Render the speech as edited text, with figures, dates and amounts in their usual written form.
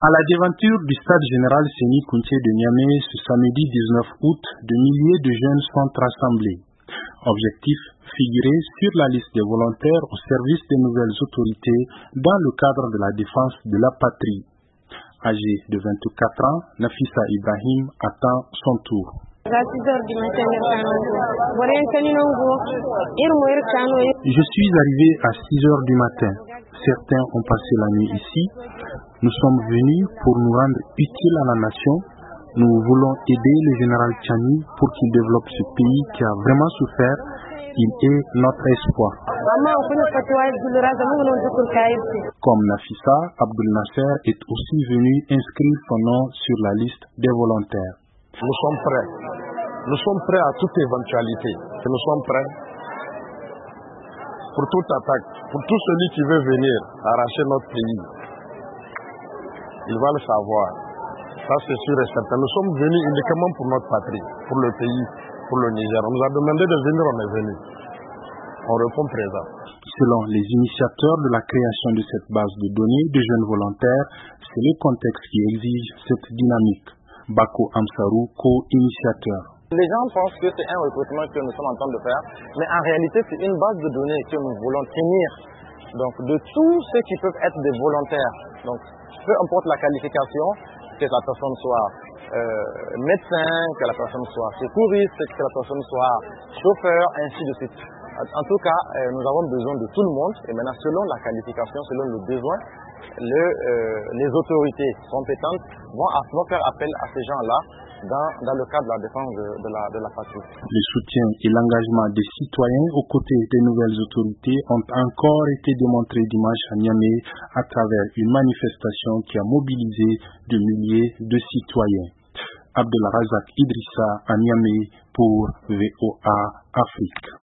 À la devanture du stade général Séni Kountché de Niamey, ce samedi 19 août, de milliers de jeunes sont rassemblés. Objectif, figurer sur la liste des volontaires au service des nouvelles autorités dans le cadre de la défense de la patrie. Âgée de 24 ans, Nafissa Ibrahim attend son tour. Je suis arrivé à 6 heures du matin. Certains ont passé la nuit ici. Nous sommes venus pour nous rendre utiles à la nation. Nous voulons aider le général Tchani pour qu'il développe ce pays qui a vraiment souffert. Il est notre espoir. Comme Nafissa, Abdul Nasser est aussi venu inscrire son nom sur la liste des volontaires. Nous sommes prêts. Nous sommes prêts à toute éventualité. Nous sommes prêts pour toute attaque, pour tout celui qui veut venir arracher notre pays. Il va le savoir. Ça, c'est sûr et certain. Nous sommes venus uniquement pour notre patrie, pour le pays, pour le Niger. On nous a demandé de venir, on est venu. On répond présent. Selon les initiateurs de la création de cette base de données de jeunes volontaires, c'est le contexte qui exige cette dynamique. Bako Amsarou, co-initiateur. Les gens pensent que c'est un recrutement que nous sommes en train de faire, mais en réalité, c'est une base de données que nous voulons tenir. Donc, de tous ceux qui peuvent être des volontaires. Donc, peu importe la qualification, que la personne soit médecin, que la personne soit secouriste, que la personne soit chauffeur, ainsi de suite. En tout cas, nous avons besoin de tout le monde, et maintenant, selon la qualification, selon le besoin, les autorités compétentes vont faire appel à ces gens-là dans le cadre de la défense de la patrie. Le soutien et l'engagement des citoyens aux côtés des nouvelles autorités ont encore été démontrés dimanche à Niamey à travers une manifestation qui a mobilisé de milliers de citoyens. Abdelrazak Idrissa à Niamey pour VOA Afrique.